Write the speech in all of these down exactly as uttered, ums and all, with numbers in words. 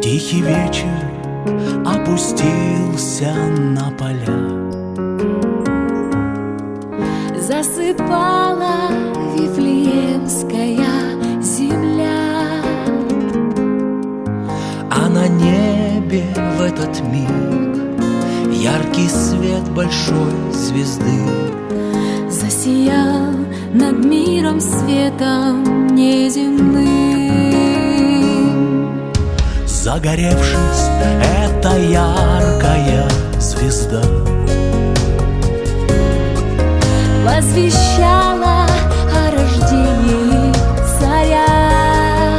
Тихий вечер опустился на поля. Засыпала Вифлеемская земля, а на небе в этот миг яркий свет большой звезды засиял над миром светом неземным. Загоревшись, эта яркая звезда возвещала о рождении царя.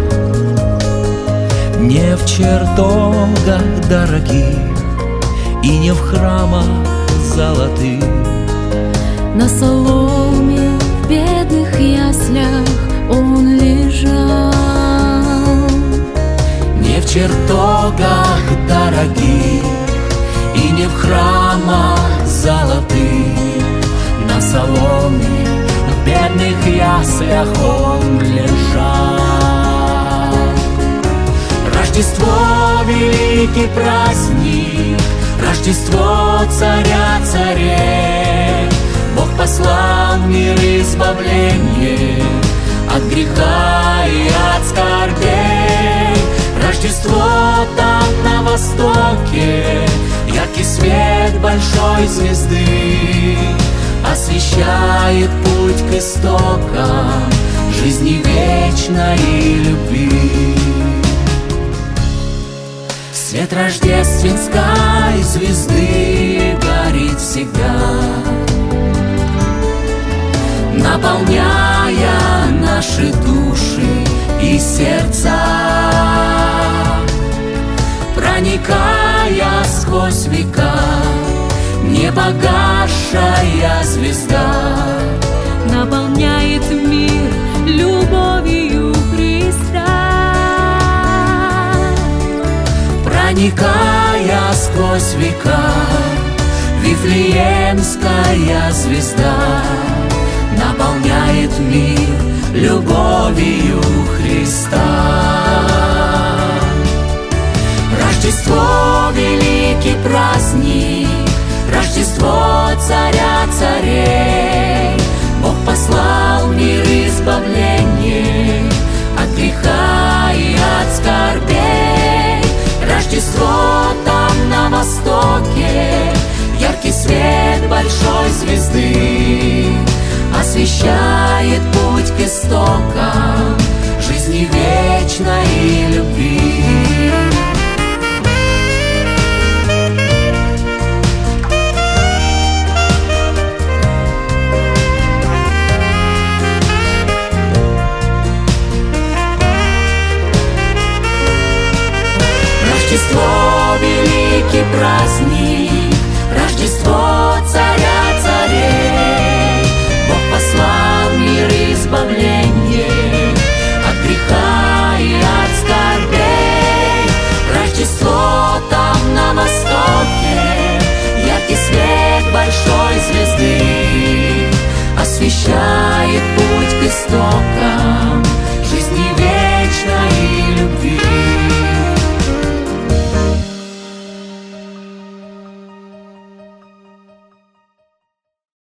Не в чертогах дорогих и не в храмах золотых, на соломе в бедных яслях он лежал. Не в чертогах дорогих и не в храмах золотых, на соломе в бедных яслях он лежал. Рождество — великий праздник, Рождество царя царей. Бог послал в мир избавление от греха и от скорбей. Рождество там на востоке, яркий свет большой звезды освещает путь к истокам жизни вечной и любви. Свет рождественской звезды горит всегда, наполняя наши души и сердца, проникая сквозь века, непогасшая звезда наполняет мир любовью Христа. Проникая сквозь века, Вифлеемская звезда наполняет мир любовью Христа. Рождество — великий праздник, Рождество царя царей. Бог послал в мир избавление от греха и от скорбей. Рождество там на востоке, яркий свет большой звезды освещает путь к истокам жизни вечной и любви. Рождество — великий праздник,